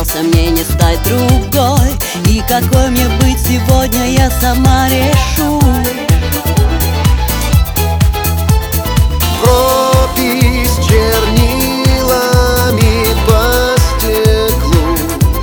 Придется мне не стать другой, и какой мне быть сегодня, я сама решу. Пропись чернилами по стеклу.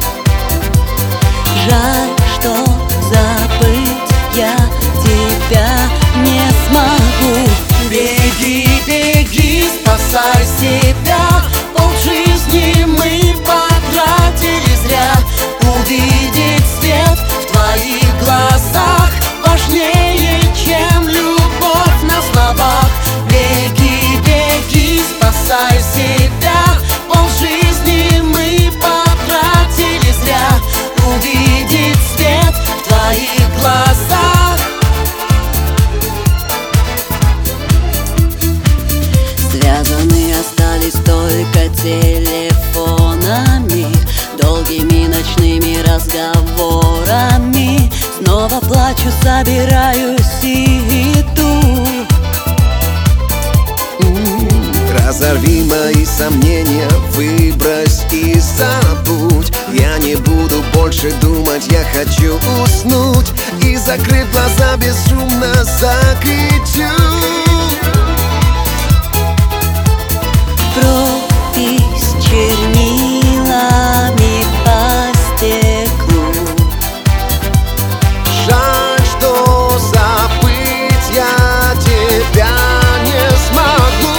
Жаль, что забыть я тебя не смогу. Беги, беги, спасай себя. Полжизни мы потратили зря. Увидеть свет в твоих глазах важнее, чем любовь на словах. Беги, беги, спасай себя. Полжизни мы потратили зря. Увидеть свет в твоих глазах. Связаны остались только телефонами, долгими ночными разговорами. Снова плачу, собираюсь и иду. Разорви мои сомнения, выбрось и забудь. Я не буду больше думать, я хочу уснуть. И, закрыв глаза, бесшумно закричу. Пропись чернилами по стеклу. Жаль, что забыть я тебя не смогу.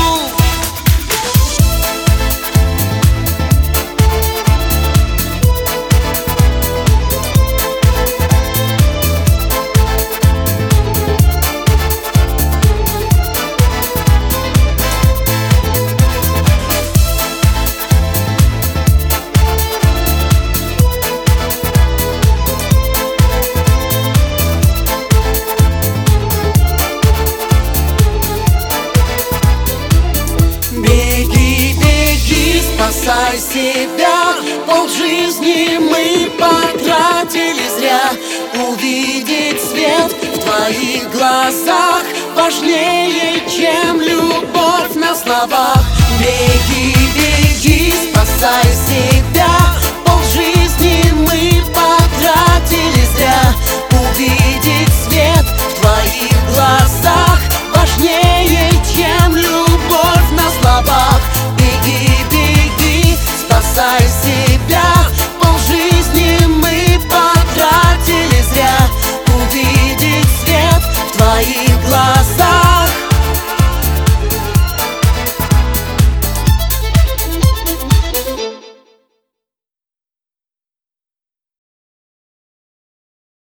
Беги, беги, спасай себя. Полжизни мы потратили зря. Увидеть свет в твоих глазах важнее, чем любовь на словах. Беги, беги, спасай себя.